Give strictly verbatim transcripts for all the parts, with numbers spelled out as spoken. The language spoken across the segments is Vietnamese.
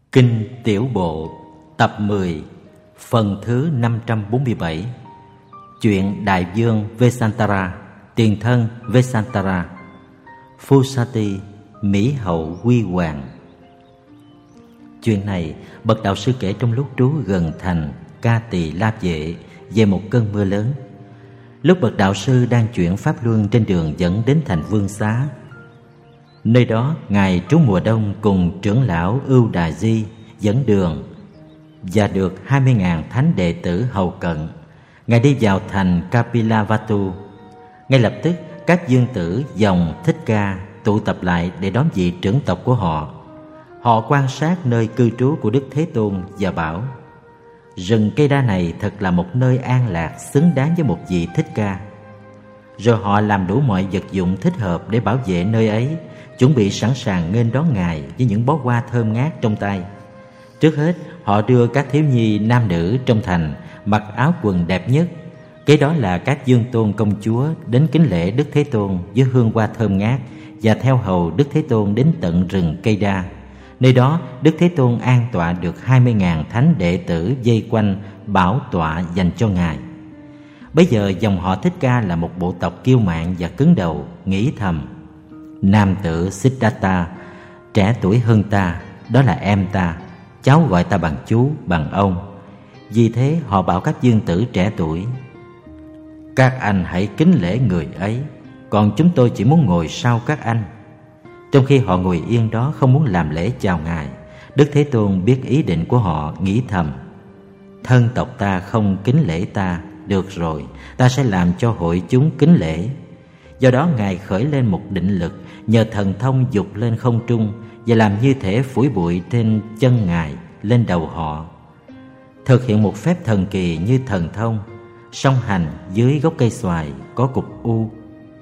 Kinh Tiểu Bộ tập mười, phần thứ năm trăm bốn mươi bảy. Chuyện Đại vương Vesantara, tiền thân Vesantara, Phusati, Mỹ hậu quy hoàng. Chuyện này bậc đạo sư kể trong lúc trú gần thành Ca Tỳ La Vệ về một cơn mưa lớn. Lúc bậc đạo sư đang chuyển pháp luân trên đường dẫn đến thành Vương Xá. Nơi đó ngài trú mùa đông cùng trưởng lão Ưu Đà Di dẫn đường và được hai mươi nghìn thánh đệ tử hầu cận. Ngài đi vào thành Kapilavatthu. Ngay lập tức các dương tử dòng Thích Ca tụ tập lại để đón vị trưởng tộc của họ. Họ quan sát nơi cư trú của Đức Thế Tôn và bảo: rừng cây đa này thật là một nơi an lạc xứng đáng với một vị Thích Ca. Rồi họ làm đủ mọi vật dụng thích hợp để bảo vệ nơi ấy, chuẩn bị sẵn sàng nghênh đón ngài với những bó hoa thơm ngát trong tay. Trước hết họ đưa các thiếu nhi nam nữ trong thành mặc áo quần đẹp nhất. Kế đó là các dương tôn công chúa đến kính lễ Đức Thế Tôn với hương hoa thơm ngát và theo hầu Đức Thế Tôn đến tận rừng cây đa. Nơi đó Đức Thế Tôn an tọa được hai mươi nghìn thánh đệ tử vây quanh bảo tọa dành cho ngài. Bây giờ dòng họ Thích Ca là một bộ tộc kiêu mạn và cứng đầu, nghĩ thầm: nam tử Siddhartha trẻ tuổi hơn ta, đó là em ta, cháu gọi ta bằng chú, bằng ông. Vì thế họ bảo các dương tử trẻ tuổi: các anh hãy kính lễ người ấy, còn chúng tôi chỉ muốn ngồi sau các anh. Trong khi họ ngồi yên đó không muốn làm lễ chào ngài, Đức Thế Tôn biết ý định của họ, nghĩ thầm: thân tộc ta không kính lễ ta, được rồi, ta sẽ làm cho hội chúng kính lễ. Do đó ngài khởi lên một định lực, nhờ thần thông dục lên không trung và làm như thể phủi bụi trên chân ngài lên đầu họ. Thực hiện một phép thần kỳ như thần thông, song hành dưới gốc cây xoài có cục u.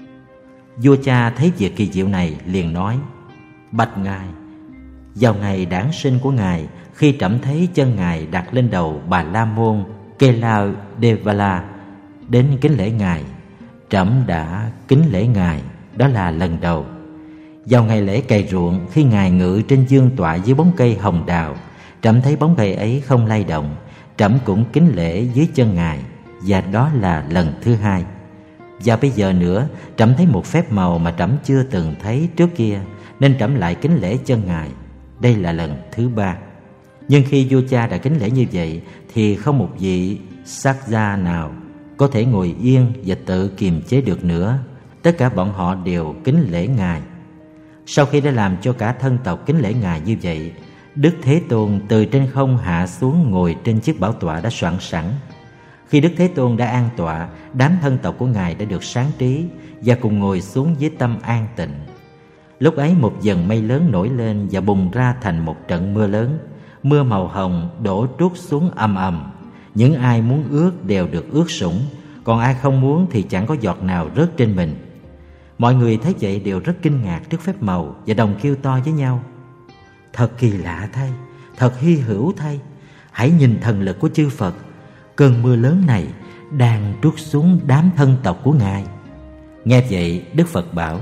Vua cha thấy việc kỳ diệu này liền nói: bạch ngài, vào ngày đản sinh của ngài, khi trẫm thấy chân ngài đặt lên đầu Bà La Môn Kela Devala đến kính lễ ngài, trẫm đã kính lễ ngài, đó là lần đầu. Vào ngày lễ cày ruộng, khi ngài ngự trên dương tọa dưới bóng cây hồng đào, trẫm thấy bóng cây ấy không lay động, trẫm cũng kính lễ dưới chân ngài, và đó là lần thứ hai. Và bây giờ nữa trẫm thấy một phép màu mà trẫm chưa từng thấy trước kia, nên trẫm lại kính lễ chân ngài, đây là lần thứ ba. Nhưng khi vua cha đã kính lễ như vậy thì không một vị sát gia nào có thể ngồi yên và tự kiềm chế được nữa. Tất cả bọn họ đều kính lễ ngài. Sau khi đã làm cho cả thân tộc kính lễ ngài như vậy, Đức Thế Tôn từ trên không hạ xuống ngồi trên chiếc bảo tọa đã soạn sẵn. Khi Đức Thế Tôn đã an tọa, đám thân tộc của ngài đã được sáng trí và cùng ngồi xuống với tâm an tịnh. Lúc ấy một dần mây lớn nổi lên và bùng ra thành một trận mưa lớn. Mưa màu hồng đổ trút xuống ầm ầm. Những ai muốn ướt đều được ướt sũng, còn ai không muốn thì chẳng có giọt nào rớt trên mình. Mọi người thấy vậy đều rất kinh ngạc trước phép màu và đồng kêu to với nhau: thật kỳ lạ thay, thật hy hữu thay, hãy nhìn thần lực của chư Phật. Cơn mưa lớn này đang trút xuống đám thân tộc của ngài. Nghe vậy Đức Phật bảo: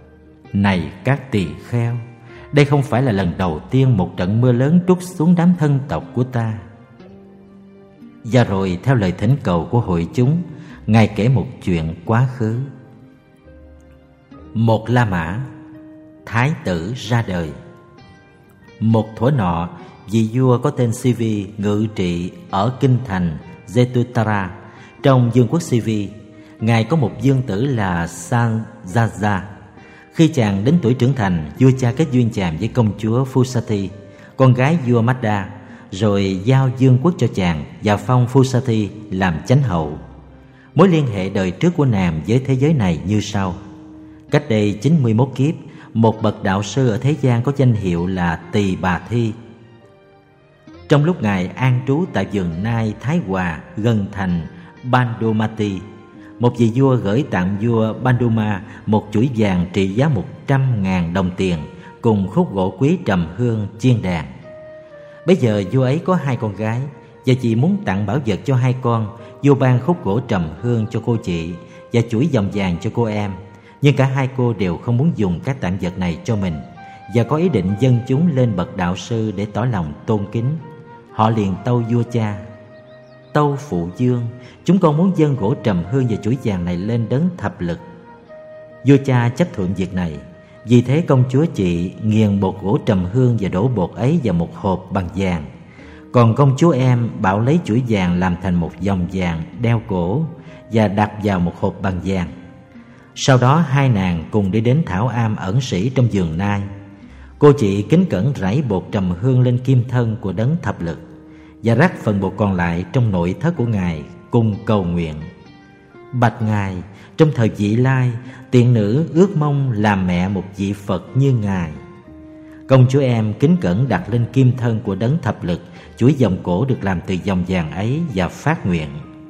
này các tỳ kheo, đây không phải là lần đầu tiên một trận mưa lớn trút xuống đám thân tộc của ta. Và rồi theo lời thỉnh cầu của hội chúng, ngài kể một chuyện quá khứ. Một La Mã, thái tử ra đời. Một thuở nọ, vị vua có tên Sivi ngự trị ở kinh thành Jetutara trong vương quốc Sivi. Ngài có một dương tử là Sanjaja. Khi chàng đến tuổi trưởng thành, vua cha kết duyên chàng với công chúa Phusati, con gái vua Madda, rồi giao vương quốc cho chàng và phong Phusati làm chánh hậu. Mối liên hệ đời trước của nàng với thế giới này như sau. Cách đây chín mươi mốt kiếp, một bậc đạo sư ở thế gian có danh hiệu là Tỳ Bà Thi. Trong lúc ngài an trú tại vườn Nai Thái Hòa gần thành Bandumati, một vị vua gửi tặng vua Banduma một chuỗi vàng trị giá một trăm ngàn đồng tiền cùng khúc gỗ quý trầm hương chiên đàn. Bây giờ vua ấy có hai con gái, và chị muốn tặng bảo vật cho hai con. Vua ban khúc gỗ trầm hương cho cô chị và chuỗi vòng vàng cho cô em. Nhưng cả hai cô đều không muốn dùng các tặng vật này cho mình, và có ý định dâng chúng lên bậc đạo sư để tỏ lòng tôn kính. Họ liền tâu vua cha: Tâu phụ vương, chúng con muốn dâng gỗ trầm hương và chuỗi vàng này lên đấng thập lực. Vua cha chấp thuận việc này. Vì thế công chúa chị nghiền bột gỗ trầm hương và đổ bột ấy vào một hộp bằng vàng. Còn công chúa em bảo lấy chuỗi vàng làm thành một vòng vàng đeo cổ và đặt vào một hộp bằng vàng. Sau đó hai nàng cùng đi đến thảo am ẩn sĩ trong vườn nai. Cô chị kính cẩn rải bột trầm hương lên kim thân của đấng thập lực và rắc phần bột còn lại trong nội thất của ngài, cùng cầu nguyện: Bạch ngài, trong thời vị lai, tiện nữ ước mong làm mẹ một vị Phật như ngài. Công chúa em kính cẩn đặt lên kim thân của đấng thập lực chuỗi vòng cổ được làm từ vòng vàng ấy và phát nguyện: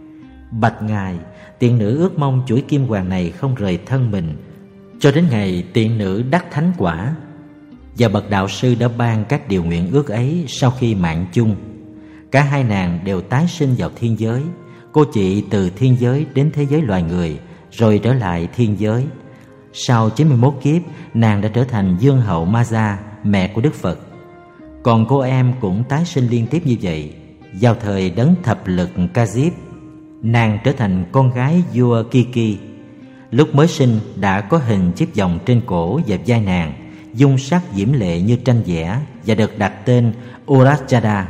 Bạch ngài, tiện nữ ước mong chuỗi kim hoàng này không rời thân mình cho đến ngày tiện nữ đắc thánh quả. Và bậc đạo sư đã ban các điều nguyện ước ấy sau khi mạng chung. Cả hai nàng đều tái sinh vào thiên giới. Cô chị từ thiên giới đến thế giới loài người, rồi trở lại thiên giới. Sau chín mươi mốt kiếp, nàng đã trở thành vương hậu Ma-gia, mẹ của Đức Phật. Còn cô em cũng tái sinh liên tiếp như vậy. Vào thời đấng thập lực Ca-diếp, nàng trở thành con gái vua Ki-ki. Lúc mới sinh đã có hình chiếc vòng trên cổ và vai nàng, dung sắc diễm lệ như tranh vẽ, và được đặt tên Urajada.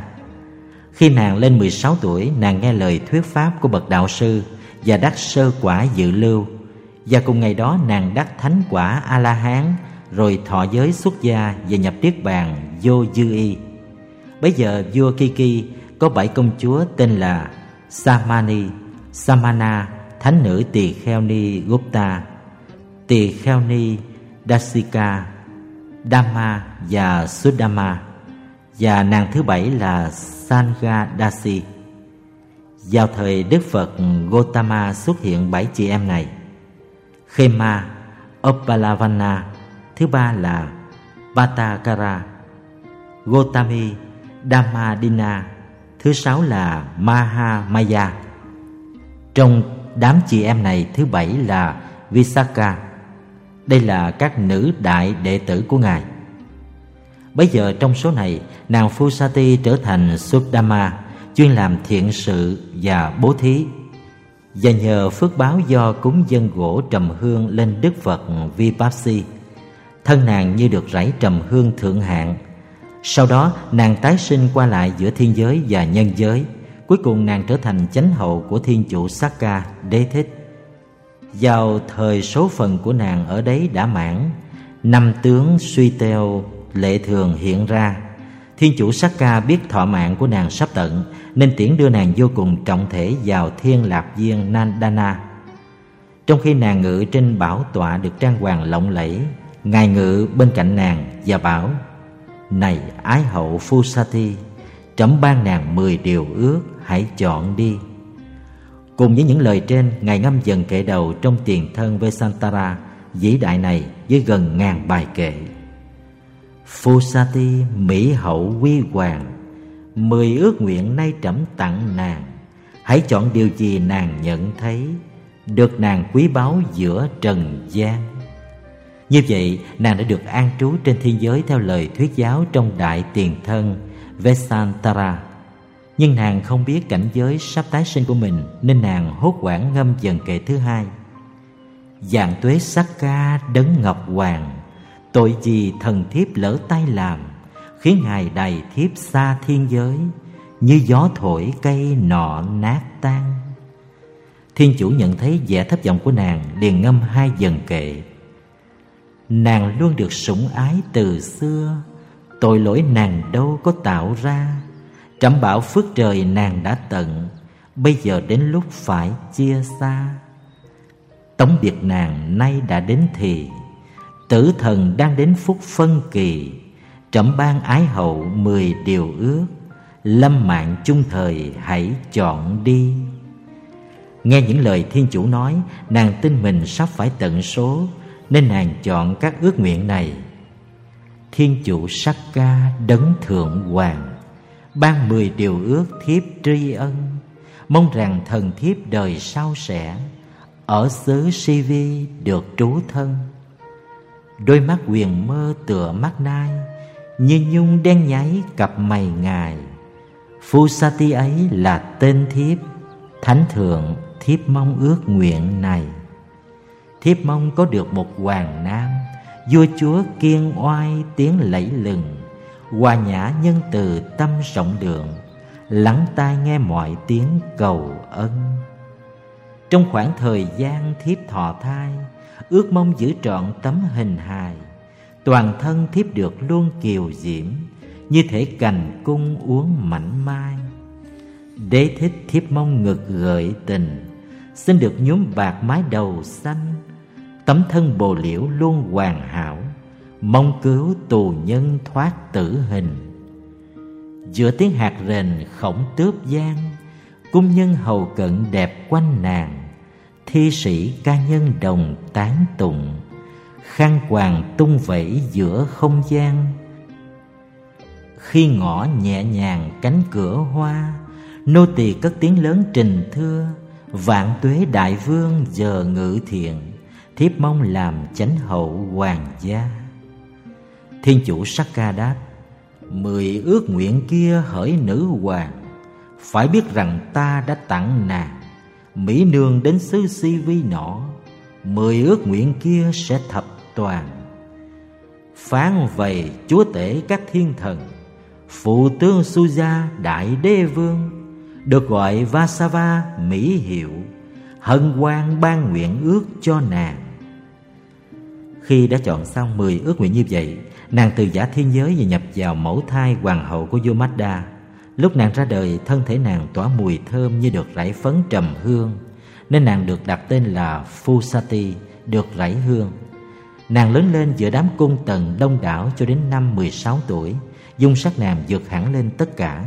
Khi nàng lên mười sáu tuổi, nàng nghe lời thuyết pháp của bậc đạo sư và đắc sơ quả dự lưu. Và cùng ngày đó nàng đắc thánh quả A-la-hán, rồi thọ giới xuất gia và nhập niết bàn vô dư y. Bấy giờ vua Ki-ki có bảy công chúa tên là Samani, Samana, thánh nữ Tỳ Kheo Ni Gupta, Tỳ Kheo Ni Dasika, Dhamma và Suddhama, và nàng thứ bảy là Sangha-dasi. Vào thời Đức Phật Gotama xuất hiện bảy chị em này: Khema, Uppalavanna, thứ ba là Patakara, Gotami, Dhammadina, thứ sáu là Mahamaya. Trong đám chị em này, thứ bảy là Visakha. Đây là các nữ đại đệ tử của ngài. Bấy giờ trong số này, nàng Phusati trở thành Suddhama, chuyên làm thiện sự và bố thí. Và nhờ phước báo do cúng dâng gỗ trầm hương lên Đức Phật Vipassi, thân nàng như được rải trầm hương thượng hạng. Sau đó nàng tái sinh qua lại giữa thiên giới và nhân giới. Cuối cùng nàng trở thành chánh hậu của thiên chủ Sakka Đế Thích. Vào thời số phận của nàng ở đấy đã mãn, năm tướng suy teo lệ thường hiện ra. Thiên chủ Sakka biết thọ mạng của nàng sắp tận, nên tiễn đưa nàng vô cùng trọng thể vào thiên lạc viên Nandana. Trong khi nàng ngự trên bảo tọa được trang hoàng lộng lẫy, ngài ngự bên cạnh nàng và bảo: Này ái hậu Phusati, trẫm ban nàng mười điều ước, hãy chọn đi. Cùng với những lời trên, ngài ngâm dần kệ đầu trong tiền thân Vesantara vĩ đại này với gần ngàn bài kệ. Phusati mỹ hậu quy hoàng, mười ước nguyện nay trẫm tặng nàng. Hãy chọn điều gì nàng nhận thấy, được nàng quý báu giữa trần gian. Như vậy, nàng đã được an trú trên thiên giới theo lời thuyết giáo trong đại tiền thân Vesantara. Nhưng nàng không biết cảnh giới sắp tái sinh của mình, nên nàng hốt hoảng ngâm dần kệ thứ hai: Vạn tuế Sakka đấng ngọc hoàng, tội gì thần thiếp lỡ tay làm, khiến ngài đày thiếp xa thiên giới, như gió thổi cây nọ nát tan. Thiên chủ nhận thấy vẻ thất vọng của nàng, liền ngâm hai dần kệ: Nàng luôn được sủng ái từ xưa, tội lỗi nàng đâu có tạo ra. Trẫm bảo phước trời nàng đã tận, bây giờ đến lúc phải chia xa. Tống biệt nàng nay đã đến thì, tử thần đang đến phút phân kỳ. Trẫm ban ái hậu mười điều ước, lâm mạng chung thời hãy chọn đi. Nghe những lời thiên chủ nói, nàng tin mình sắp phải tận số, nên nàng chọn các ước nguyện này. Thiên chủ Sakka đấng thượng hoàng ban mười điều ước thiếp tri ân, mong rằng thần thiếp đời sau sẽ ở xứ Si Vi được trú thân. Đôi mắt huyền mơ tựa mắt nai, như nhung đen nháy cặp mày ngài. Phusati ấy là tên thiếp, thánh thượng thiếp mong ước nguyện này. Thiếp mong có được một hoàng nam, vua chúa kiên oai tiếng lẫy lừng, hòa nhã nhân từ tâm rộng lượng, lắng tai nghe mọi tiếng cầu ân. Trong khoảng thời gian thiếp thọ thai, ước mong giữ trọn tấm hình hài. Toàn thân thiếp được luôn kiều diễm, như thể cành cung uốn mảnh mai. Đế thích thiếp mong ngực gợi tình, xin được nhuốm bạc mái đầu xanh. Tấm thân bồ liễu luôn hoàn hảo, mong cứu tù nhân thoát tử hình. Giữa tiếng hạt rền khổng tướp giang, cung nhân hầu cận đẹp quanh nàng. Thi sĩ ca nhân đồng tán tụng, khăn quàng tung vẩy giữa không gian. Khi ngõ nhẹ nhàng cánh cửa hoa, nô tỳ cất tiếng lớn trình thưa. Vạn tuế đại vương giờ ngự thiện, thiếp mong làm chánh hậu hoàng gia. Thiên chủ Sakka đáp: Mười ước nguyện kia hỡi nữ hoàng, phải biết rằng ta đã tặng nàng mỹ nương đến xứ Si Vi nọ. Mười ước nguyện kia sẽ thập toàn. Phán vầy chúa tể các thiên thần, phụ tướng Suja đại đế vương, được gọi Vasava mỹ hiệu, hân hoan ban nguyện ước cho nàng. Khi đã chọn xong mười ước nguyện như vậy, nàng từ giả thiên giới và nhập vào mẫu thai hoàng hậu của vua Madda. Lúc nàng ra đời, thân thể nàng tỏa mùi thơm như được rải phấn trầm hương, nên nàng được đặt tên là Phusati, được rải hương. Nàng lớn lên giữa đám cung tần đông đảo cho đến năm mười sáu tuổi, dung sắc nàng vượt hẳn lên tất cả.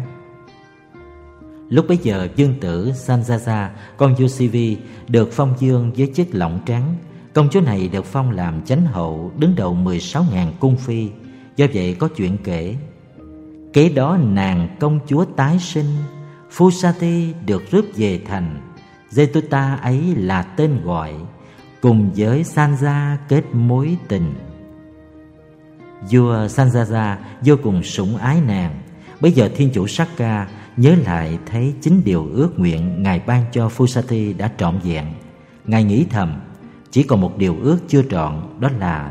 Lúc bấy giờ, vương tử Sanjaya, con vua Si Vi, được phong vương với chức lọng trắng. Công chúa này được phong làm chánh hậu, đứng đầu mười sáu nghìn cung phi. Do vậy có chuyện kể. Kế đó nàng công chúa tái sinh, Phusati được rước về thành. Jetuta ấy là tên gọi, cùng với Sanja kết mối tình. Vua Sanjaya vô cùng sủng ái nàng. Bây giờ thiên chủ Sakka nhớ lại thấy chính điều ước nguyện ngài ban cho Phusati đã trọn vẹn. Ngài nghĩ thầm, chỉ còn một điều ước chưa trọn, đó là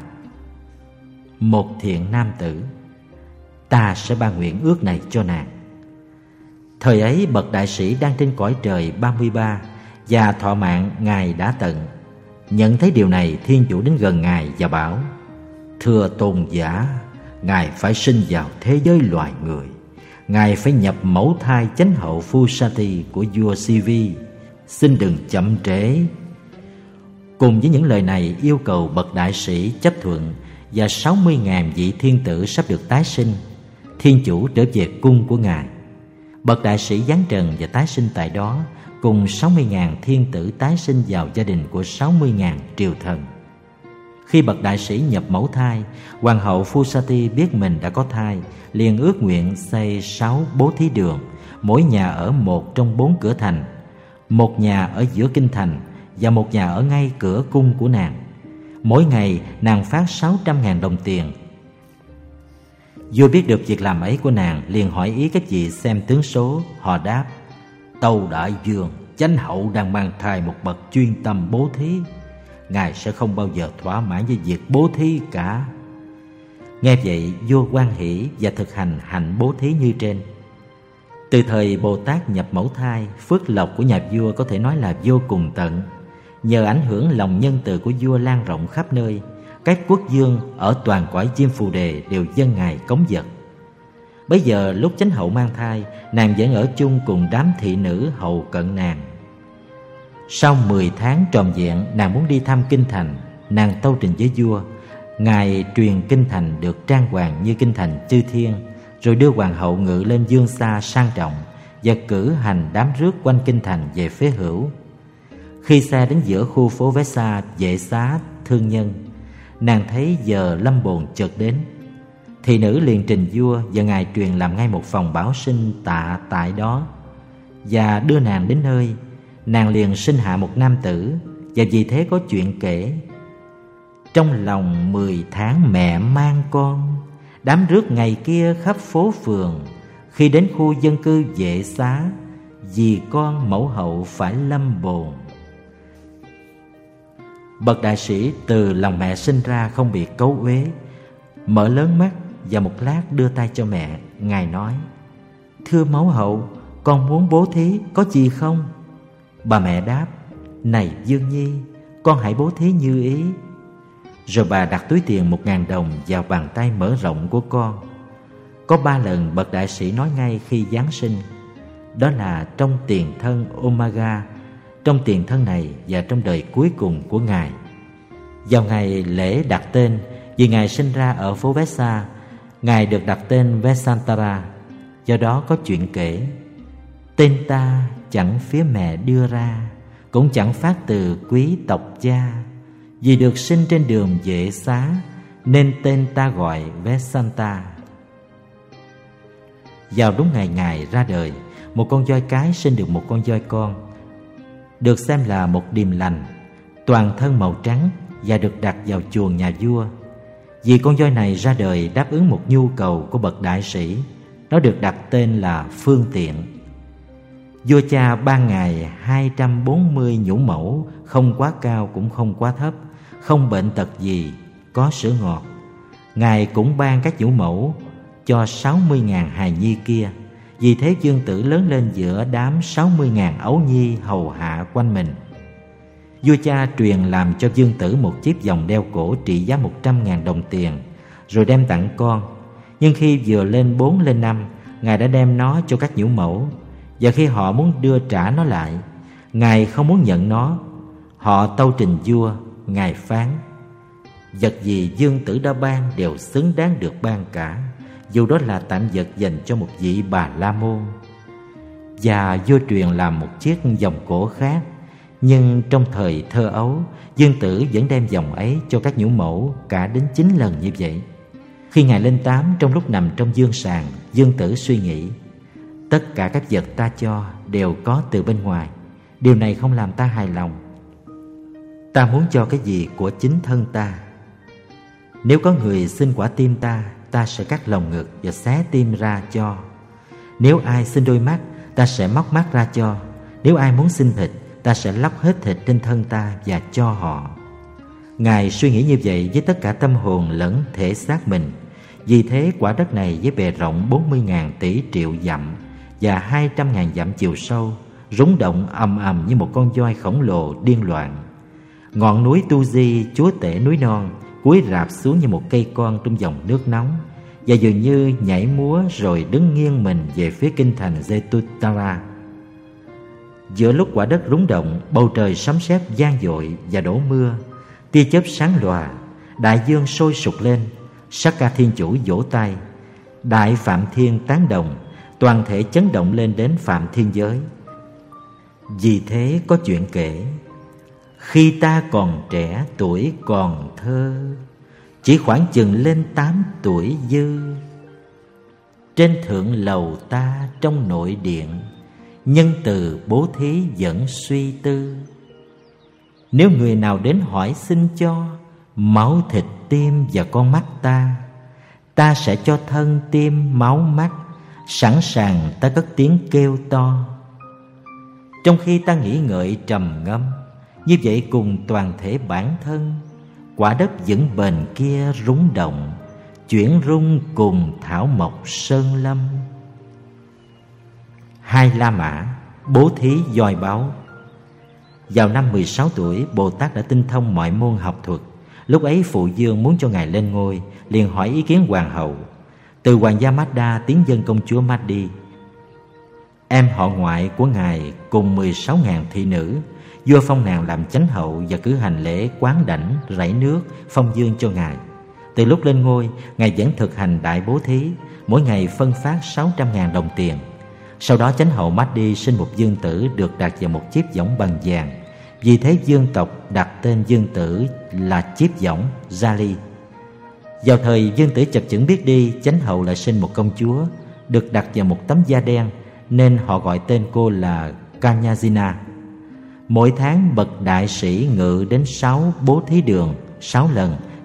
một thiện nam tử. Ta sẽ ban nguyện ước này cho nàng. Thời ấy bậc đại sĩ đang trên cõi trời ba mươi ba, và thọ mạng ngài đã tận. Nhận thấy điều này, thiên chủ đến gần ngài và bảo: Thưa tôn giả, ngài phải sinh vào thế giới loài người. Ngài phải nhập mẫu thai chánh hậu Phusati của vua Si Vi. Xin đừng chậm trễ. Cùng với những lời này, yêu cầu bậc đại sĩ chấp thuận, và sáu mươi nghìn vị thiên tử sắp được tái sinh. Thiên chủ trở về cung của ngài. Bậc đại sĩ giáng trần và tái sinh tại đó, cùng sáu mươi nghìn thiên tử tái sinh vào gia đình của sáu mươi nghìn triều thần. Khi bậc đại sĩ nhập mẫu thai, hoàng hậu Phusati biết mình đã có thai, liền ước nguyện xây sáu bố thí đường, mỗi nhà ở một trong bốn cửa thành, một nhà ở giữa kinh thành và một nhà ở ngay cửa cung của nàng. Mỗi ngày nàng phát sáu trăm nghìn đồng tiền. Vua biết được việc làm ấy của nàng, liền hỏi ý các vị xem tướng số. Họ đáp: Tâu đại vương, chánh hậu đang mang thai một bậc chuyên tâm bố thí. Ngài sẽ không bao giờ thỏa mãn với việc bố thí cả. Nghe vậy, vua hoan hỷ và thực hành hạnh bố thí như trên. Từ thời Bồ Tát nhập mẫu thai, phước lộc của nhà vua có thể nói là vô cùng tận. Nhờ ảnh hưởng lòng nhân từ của vua lan rộng khắp nơi, các quốc vương ở toàn cõi Diêm Phù Đề đều dâng ngài cống vật. Bấy giờ lúc chánh hậu mang thai, nàng vẫn ở chung cùng đám thị nữ hầu cận nàng. Sau mười tháng tròn vẹn, nàng muốn đi thăm kinh thành. Nàng tâu trình với vua. Ngài truyền kinh thành được trang hoàng như kinh thành chư thiên, rồi đưa hoàng hậu ngự lên vương xa sang trọng, và cử hành đám rước quanh kinh thành về phía hữu. Khi xe đến giữa khu phố Vesa, vệ xá thương nhân, nàng thấy giờ lâm bồn chợt đến. Thị nữ liền trình vua, và ngài truyền làm ngay một phòng bảo sinh tạ tại đó, và đưa nàng đến nơi. Nàng liền sinh hạ một nam tử, và vì thế có chuyện kể. Trong lòng mười tháng mẹ mang con, đám rước ngày kia khắp phố phường. Khi đến khu dân cư Vệ Xá, vì con mẫu hậu phải lâm bồn. Bậc đại sĩ từ lòng mẹ sinh ra không bị cấu uế, mở lớn mắt và một lát đưa tay cho mẹ. Ngài nói: "Thưa mẫu hậu, con muốn bố thí, có gì không?" Bà mẹ đáp: "Này Dương Nhi, con hãy bố thí như ý." Rồi bà đặt túi tiền một ngàn đồng vào bàn tay mở rộng của con. Có ba lần bậc đại sĩ nói ngay khi Giáng sinh, đó là trong tiền thân Omega, trong tiền thân này và trong đời cuối cùng của Ngài. Vào ngày lễ đặt tên, vì Ngài sinh ra ở phố Vesa, Ngài được đặt tên Vesantara. Do đó có chuyện kể: tên ta chẳng phía mẹ đưa ra, cũng chẳng phát từ quý tộc cha. Vì được sinh trên đường Vệ Xá, nên tên ta gọi Vesanta. Vào đúng ngày Ngài ra đời, một con voi cái sinh được một con voi con, được xem là một điềm lành, toàn thân màu trắng và được đặt vào chuồng nhà vua. Vì con voi này ra đời đáp ứng một nhu cầu của bậc đại sĩ, nó được đặt tên là Phương Tiện. Vua cha ban Ngài hai trăm bốn mươi nhũ mẫu, không quá cao cũng không quá thấp, không bệnh tật gì, có sữa ngọt. Ngài cũng ban các nhũ mẫu cho sáu mươi ngàn hài nhi kia. Vì thế Dương Tử lớn lên giữa đám sáu mươi ngàn ấu nhi hầu hạ quanh mình. Vua cha truyền làm cho Dương Tử một chiếc vòng đeo cổ trị giá một trăm ngàn đồng tiền, rồi đem tặng con. Nhưng khi vừa lên bốn lên năm, Ngài đã đem nó cho các nhũ mẫu. Và khi họ muốn đưa trả nó lại, Ngài không muốn nhận nó. Họ tâu trình vua. Ngài phán: vật gì Dương Tử đã ban đều xứng đáng được ban cả, dù đó là tạm vật dành cho một vị Bà La Môn. Và vua truyền làm một chiếc vòng cổ khác. Nhưng trong thời thơ ấu, Dương Tử vẫn đem vòng ấy cho các nhũ mẫu cả đến chín lần như vậy. Khi Ngài lên tám, trong lúc nằm trong dương sàng, Dương Tử suy nghĩ: tất cả các vật ta cho đều có từ bên ngoài. Điều này không làm ta hài lòng. Ta muốn cho cái gì của chính thân ta. Nếu có người xin quả tim ta, ta sẽ cắt lồng ngực và xé tim ra cho. Nếu ai xin đôi mắt, ta sẽ móc mắt ra cho. Nếu ai muốn xin thịt, ta sẽ lóc hết thịt trên thân ta và cho họ. Ngài suy nghĩ như vậy với tất cả tâm hồn lẫn thể xác mình. Vì thế quả đất này với bề rộng bốn mươi ngàn tỷ triệu dặm và hai trăm ngàn dặm chiều sâu, rúng động ầm ầm như một con voi khổng lồ điên loạn. Ngọn núi Tu Di, chúa tể núi non, cúi rạp xuống như một cây con trong dòng nước nóng, và dường như nhảy múa rồi đứng nghiêng mình về phía kinh thành Zetutara. Giữa lúc quả đất rúng động, bầu trời sấm sét vang dội và đổ mưa, tia chớp sáng lòa, đại dương sôi sục lên. Sakka Thiên Chủ vỗ tay, Đại Phạm Thiên tán đồng, toàn thể chấn động lên đến Phạm Thiên giới. Vì thế có chuyện kể: khi ta còn trẻ, tuổi còn thơ, chỉ khoảng chừng lên tám tuổi dư, trên thượng lầu ta trong nội điện, nhân từ bố thí vẫn suy tư. Nếu người nào đến hỏi xin cho máu thịt tim và con mắt ta, ta sẽ cho thân tim máu mắt, sẵn sàng ta cất tiếng kêu to. Trong khi ta nghĩ ngợi trầm ngâm như vậy cùng toàn thể bản thân, quả đất vững bền kia rúng động, chuyển rung cùng thảo mộc sơn lâm. Hai La Mã bố thí voi báo. Vào năm mười sáu tuổi, Bồ Tát đã tinh thông mọi môn học thuật. Lúc ấy Phụ Dương muốn cho Ngài lên ngôi, liền hỏi ý kiến hoàng hậu. Từ hoàng gia Madda tiến dân công chúa Maddi, em họ ngoại của Ngài, cùng mười sáu ngàn thị nữ. Vua phong nàng làm chánh hậu và cử hành lễ quán đảnh, rảy nước, phong dương cho Ngài. Từ lúc lên ngôi, Ngài vẫn thực hành đại bố thí, mỗi ngày phân phát sáu trăm ngàn đồng tiền. Sau đó chánh hậu Maddi sinh một dương tử được đặt vào một chiếc võng bằng vàng. Vì thế dương tộc đặt tên dương tử là chiếc võng Jali. Vào thời dương tử chập chững biết đi, chánh hậu lại sinh một công chúa được đặt vào một tấm da đen, nên họ gọi tên cô là Kanyazina. Mỗi tháng bậc đại sĩ ngự đến sáu bố thí đường sáu lần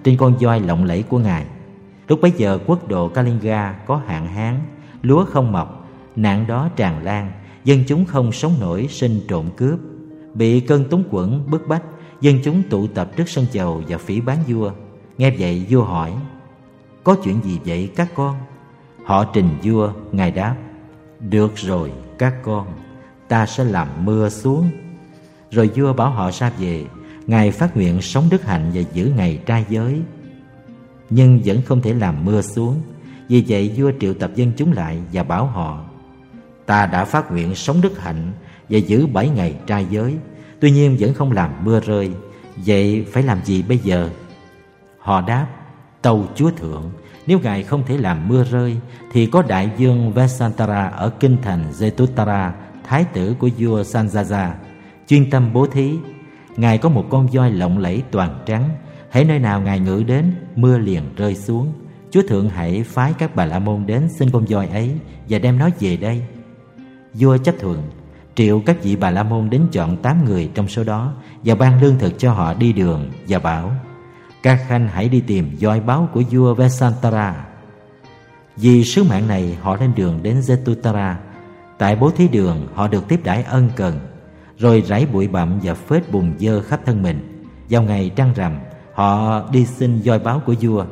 trên con voi lộng lẫy của Ngài. Lúc bấy giờ quốc độ Kalinga có hạn hán, lúa không mọc, nạn đó tràn lan, dân chúng không sống nổi, sinh trộm cướp. Bị cơn túng quẫn bức bách, dân chúng tụ tập trước sân chầu và phỉ báng vua. Nghe vậy vua hỏi: có chuyện gì vậy các con? Họ trình vua. Ngài đáp: được rồi các con, ta sẽ làm mưa xuống. Rồi vua bảo họ ra về. Ngài phát nguyện sống đức hạnh và giữ ngày trai giới, nhưng vẫn không thể làm mưa xuống. Vì vậy vua triệu tập dân chúng lại và bảo họ: ta đã phát nguyện sống đức hạnh và giữ bảy ngày trai giới, tuy nhiên vẫn không làm mưa rơi. Vậy phải làm gì bây giờ? Họ đáp: tâu chúa thượng, nếu ngài không thể làm mưa rơi, thì có đại vương Vesantara ở kinh thành Jetutara, thái tử của vua Sanjaja, chuyên tâm bố thí. Ngài có một con voi lộng lẫy toàn trắng, hễ nơi nào ngài ngự đến, mưa liền rơi xuống. Chúa thượng hãy phái các Bà La Môn đến xin con voi ấy và đem nó về đây. Vua chấp thuận, triệu các vị Bà La Môn đến chọn tám người trong số đó và ban lương thực cho họ đi đường, và bảo: các khanh hãy đi tìm voi báo của vua Vesantara. Vì sứ mạng này họ lên đường đến Jetutara. Tại bố thí đường họ được tiếp đãi ân cần, rồi rải bụi bặm và phết bùn dơ khắp thân mình. Vào ngày trăng rằm, họ đi xin voi báo của vua.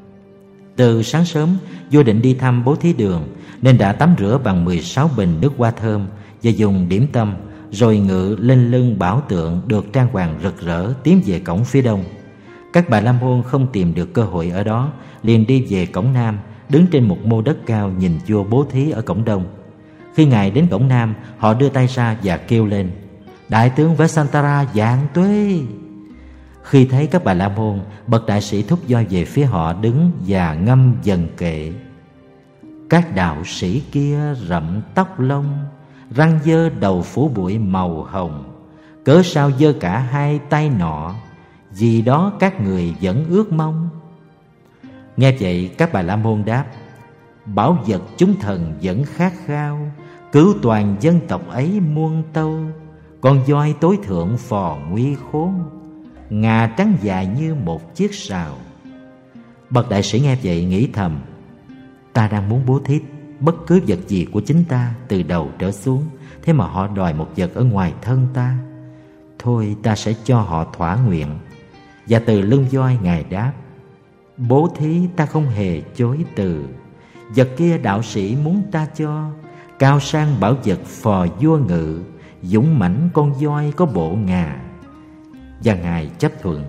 Từ sáng sớm, vua định đi thăm bố thí đường, nên đã tắm rửa bằng mười sáu bình nước hoa thơm và dùng điểm tâm, rồi ngự lên lưng bảo tượng được trang hoàng rực rỡ tiến về cổng phía đông. Các Bà La Môn không tìm được cơ hội ở đó, liền đi về cổng nam, đứng trên một mô đất cao nhìn vua bố thí ở cổng đông. Khi ngài đến cổng nam, họ đưa tay ra và kêu lên: đại tướng Vesantara vạn tuế. Khi thấy các Bà La Môn, bậc đại sĩ thúc voi về phía họ đứng và ngâm dần kệ: các đạo sĩ kia rậm tóc lông, răng dơ đầu phủ bụi màu hồng, cớ sao dơ cả hai tay nọ, vì đó các người vẫn ước mong. Nghe vậy các Bà La Môn đáp: bảo vật chúng thần vẫn khát khao, cứu toàn dân tộc ấy muôn tâu. Con voi tối thượng phò nguy khốn, ngà trắng dài như một chiếc sào. Bậc đại sĩ nghe vậy nghĩ thầm: ta đang muốn bố thí bất cứ vật gì của chính ta từ đầu trở xuống, thế mà họ đòi một vật ở ngoài thân ta. Thôi ta sẽ cho họ thỏa nguyện. Và từ lưng voi ngài đáp: bố thí ta không hề chối từ. Vật kia đạo sĩ muốn ta cho, cao sang bảo vật phò vua ngự, dũng mãnh con voi có bộ ngà. Và ngài chấp thuận.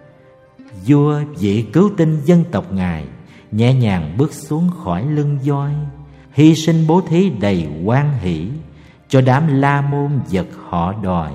Vua vị cứu tinh dân tộc ngài nhẹ nhàng bước xuống khỏi lưng voi, hy sinh bố thí đầy hoan hỷ cho đám La Môn vật họ đòi.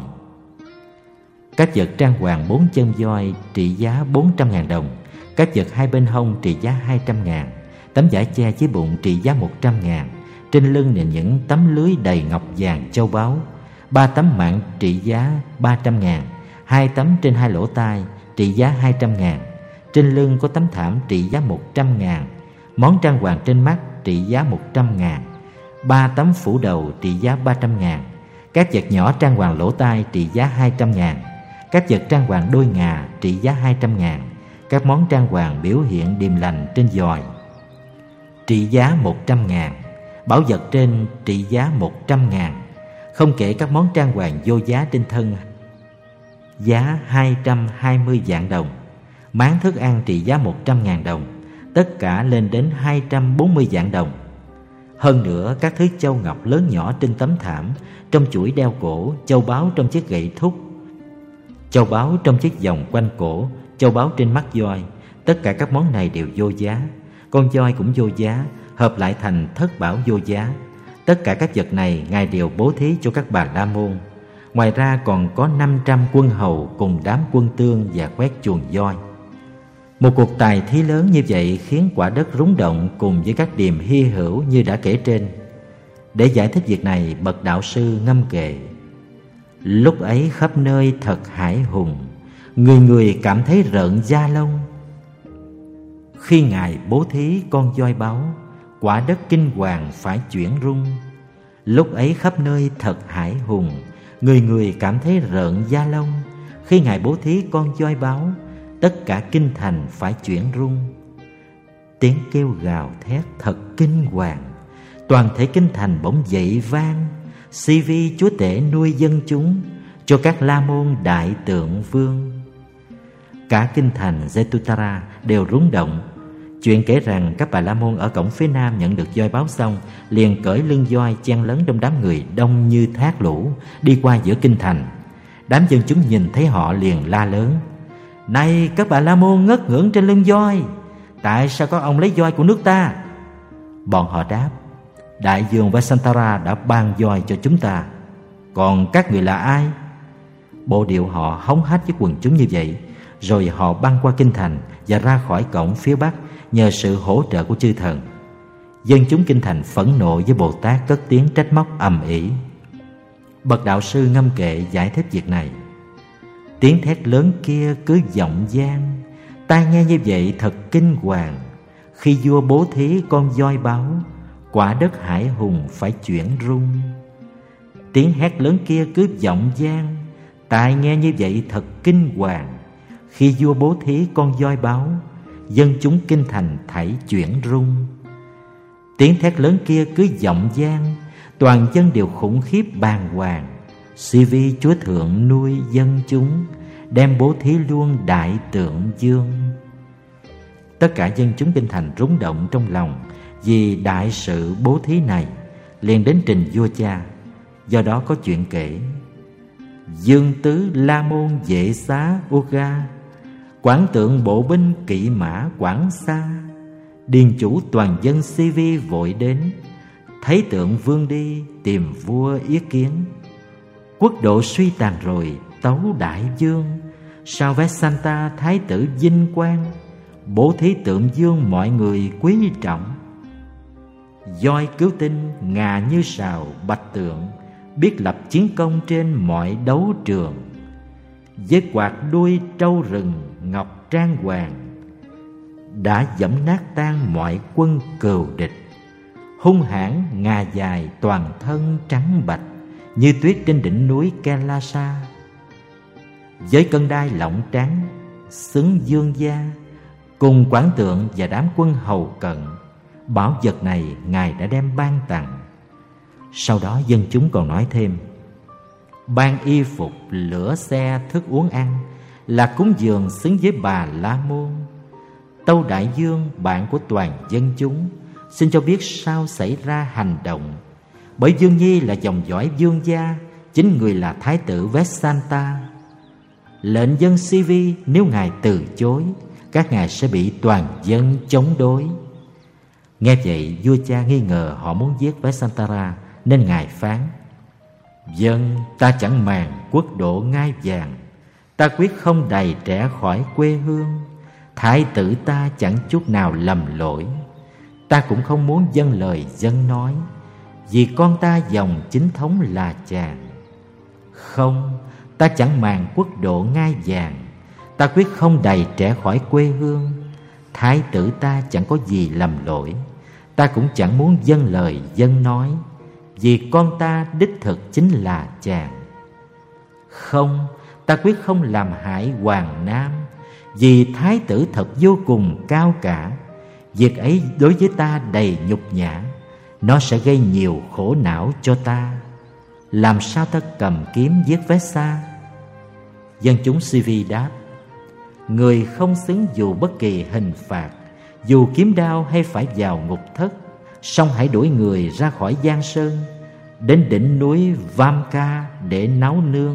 Các vật trang hoàng bốn chân voi trị giá bốn trăm ngàn đồng, các vật hai bên hông trị giá hai trăm ngàn, tấm vải che dưới bụng trị giá một trăm ngàn, trên lưng là những tấm lưới đầy ngọc vàng châu báu, ba tấm mạng trị giá ba trăm ngàn, hai tấm trên hai lỗ tai trị giá hai trăm ngàn, trên lưng có tấm thảm trị giá một trăm ngàn, món trang hoàng trên mắt trị giá một trăm ngàn, ba tấm phủ đầu trị giá ba trăm ngàn, các vật nhỏ trang hoàng lỗ tai trị giá hai trăm ngàn, các vật trang hoàng đôi ngà trị giá hai trăm ngàn, các món trang hoàng biểu hiện điềm lành trên giòi trị giá một trăm ngàn, bảo vật trên trị giá một trăm ngàn, không kể các món trang hoàng vô giá trên thân giá hai trăm hai mươi vạn đồng, máng thức ăn trị giá một trăm ngàn đồng, tất cả lên đến hai trăm bốn mươi vạn đồng. Hơn nữa các thứ châu ngọc lớn nhỏ trên tấm thảm, trong chuỗi đeo cổ, châu báu trong chiếc gậy thúc, châu báu trong chiếc vòng quanh cổ, châu báu trên mắt voi, tất cả các món này đều vô giá. Con voi cũng vô giá, hợp lại thành thất bảo vô giá. Tất cả các vật này ngài đều bố thí cho các Bà La Môn. Ngoài ra còn có năm trăm quân hầu cùng đám quân tương và quét chuồng voi. Một cuộc tài thí lớn như vậy khiến quả đất rúng động cùng với các điềm hy hữu như đã kể trên. Để giải thích việc này, bậc đạo sư ngâm kệ: lúc ấy khắp nơi thật hải hùng, người người cảm thấy rợn da lông. Khi ngài bố thí con voi báu, quả đất kinh hoàng phải chuyển rung. Lúc ấy khắp nơi thật hải hùng, người người cảm thấy rợn da lông. Khi ngài bố thí con voi báu, tất cả kinh thành phải chuyển rung. Tiếng kêu gào thét thật kinh hoàng, toàn thể kinh thành bỗng dậy vang. Si Vi chúa tể nuôi dân chúng cho các La Môn đại tượng vương. Cả kinh thành Jetutara đều rung động. Chuyện kể rằng các bà La Môn ở cổng phía nam nhận được voi báo xong, liền cởi lưng voi chen lấn trong đám người đông như thác lũ đi qua giữa kinh thành. Đám dân chúng nhìn thấy họ liền la lớn: "Này các bà La Môn ngất ngưỡng trên lưng voi, tại sao các ông lấy voi của nước ta?" Bọn họ đáp: "Đại vương Vesantara đã ban voi cho chúng ta. Còn các người là ai?" Bộ điệu họ hống hách với quần chúng như vậy, rồi họ băng qua kinh thành và ra khỏi cổng phía bắc nhờ sự hỗ trợ của chư thần. Dân chúng kinh thành phẫn nộ với Bồ Tát, cất tiếng trách móc ầm ĩ. Bậc đạo sư ngâm kệ giải thích việc này: "Tiếng thét lớn kia cứ vọng vang, tai nghe như vậy thật kinh hoàng. Khi vua bố thí con voi báo, quả đất hải hùng phải chuyển rung. Tiếng hét lớn kia cứ vọng vang, tai nghe như vậy thật kinh hoàng. Khi vua bố thí con voi báo, dân chúng kinh thành thảy chuyển rung. Tiếng thét lớn kia cứ vọng vang, toàn dân đều khủng khiếp bàng hoàng. Si Vi chúa thượng nuôi dân chúng, đem bố thí luôn đại tượng dương." Tất cả dân chúng kinh thành rúng động trong lòng vì đại sự bố thí này, liền đến trình vua cha. Do đó có chuyện kể: "Dương tứ La Môn vệ xá Uga, quản tượng bộ binh kỵ mã quản xa. Điền chủ toàn dân Si Vi vội đến, thấy tượng vương đi tìm vua ý kiến. Quốc độ suy tàn rồi tấu đại vương, sao Vesanta thái tử vinh quang, bố thí tượng dương mọi người quý trọng. Voi cứu tinh ngà như sào bạch tượng, biết lập chiến công trên mọi đấu trường. Với quạt đuôi trâu rừng ngọc trang hoàng, đã dẫm nát tan mọi quân cừu địch. Hung hãn ngà dài toàn thân trắng bạch, như tuyết trên đỉnh núi Kailasa. Với cân đai lọng trắng xứng dương gia, cùng quản tượng và đám quân hầu cận, bảo vật này Ngài đã đem ban tặng." Sau đó dân chúng còn nói thêm: "Ban y phục, lửa xe, thức uống ăn là cúng dường xứng với bà La Môn. Tâu đại vương, bạn của toàn dân chúng, xin cho biết sao xảy ra hành động. Bởi Dương Nhi là dòng dõi vương gia, chính người là thái tử Vesanta. Lệnh dân Si Vi nếu Ngài từ chối, các ngài sẽ bị toàn dân chống đối." Nghe vậy vua cha nghi ngờ họ muốn giết Vesantara, nên Ngài phán: "Dân ta chẳng màng quốc độ ngai vàng, ta quyết không đày trẻ khỏi quê hương. Thái tử ta chẳng chút nào lầm lỗi, ta cũng không muốn dâng lời dân nói, vì con ta dòng chính thống là chàng. Không, ta chẳng màng quốc độ ngai vàng, ta quyết không đày trẻ khỏi quê hương. Thái tử ta chẳng có gì lầm lỗi, ta cũng chẳng muốn dâng lời dân nói, vì con ta đích thực chính là chàng. Không, ta quyết không làm hại Hoàng Nam, vì thái tử thật vô cùng cao cả. Việc ấy đối với ta đầy nhục nhã, nó sẽ gây nhiều khổ não cho ta. Làm sao ta cầm kiếm giết Vesa?" Dân chúng Si Vi đáp: "Người không xứng dù bất kỳ hình phạt, dù kiếm đao hay phải vào ngục thất, song hãy đuổi người ra khỏi Giang Sơn, đến đỉnh núi Vamka để náo nương."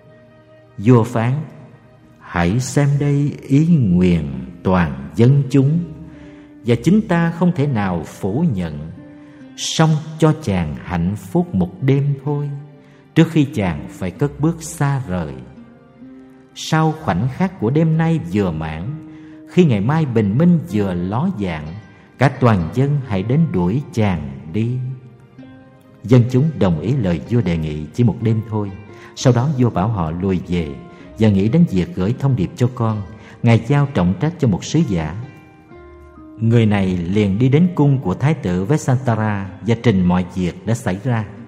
Vua phán: "Hãy xem đây ý nguyện toàn dân chúng, và chính ta không thể nào phủ nhận. Song cho chàng hạnh phúc một đêm thôi, trước khi chàng phải cất bước xa rời. Sau khoảnh khắc của đêm nay vừa mãn, khi ngày mai bình minh vừa ló dạng, cả toàn dân hãy đến đuổi chàng đi." Dân chúng đồng ý lời vua đề nghị chỉ một đêm thôi. Sau đó vua bảo họ lùi về và nghĩ đến việc gửi thông điệp cho con. Ngài giao trọng trách cho một sứ giả. Người này liền đi đến cung của thái tử Vesantara và trình mọi việc đã xảy ra.